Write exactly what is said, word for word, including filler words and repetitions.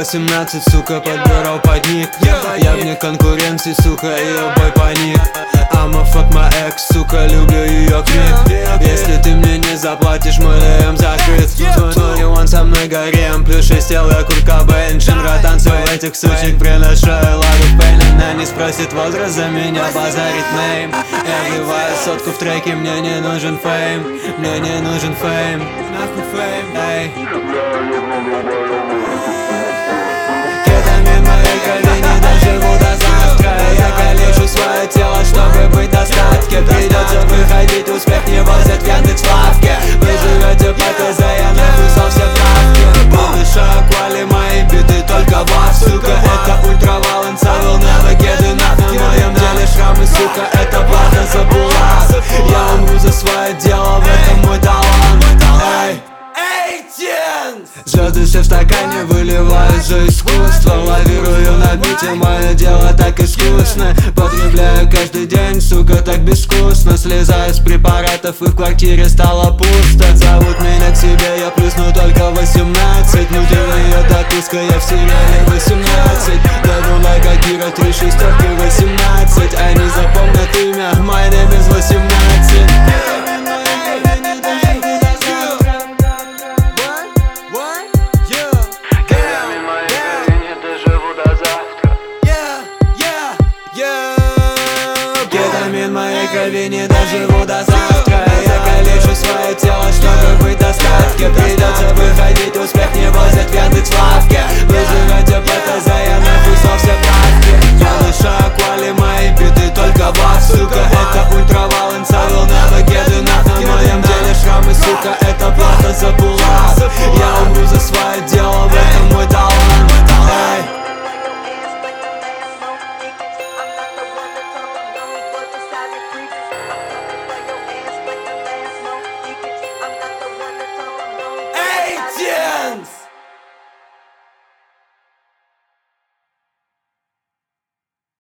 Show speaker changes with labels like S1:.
S1: восемнадцать, сука, подбирал под них. Я вне конкуренции, сука, ее бой паник. I'ma fuck my ex, сука, люблю ее крик. Если ты мне не заплатишь, мой ДМ закрыт. Смотри, он со мной горем, плюс шесть ел я Курт Кобейн. Джинра танцую этих сучек, приношу ладу в пейн. Она не спросит возраст, за меня базарит нейм. Я вливаю сотку в треки, мне не нужен фейм. Мне не нужен фейм, нахуй фейм, эй. Кетамин моей колени, доживу до завтра. Я калечу свое тело, чтобы быть в достатке. Придется выходить, успех не возят в Яндекс.Лавке. Вы живете по ТЗ, я написал все правки. Малыша, аквали, мои биты только вас, сука. Это ультравал, инсавил, never get enough. В моем деле шрамы, сука, это плата за булат. Я умру за свое дело, в этом мой талант. Эй, звезды все в стакане выливают за искусство. Лавирую на бите, мое дело так искусно. Потребляю каждый день, сука, так безвкусно. Слезаю с препаратов и в квартире стало пусто. Зовут меня к себе, я плюсну только восемнадцать. Нудевая дописка, я в сериале восемнадцать. Давно лайка Кира, три шестерки, восемнадцать. Они запомнят имя, my name is восемнадцать. Кетамин в моей крови, не доживу до завтра. Я калечу свое тело, чтобы быть в достатке. Придется выходить, успех не возят в Яндекс.Лавке.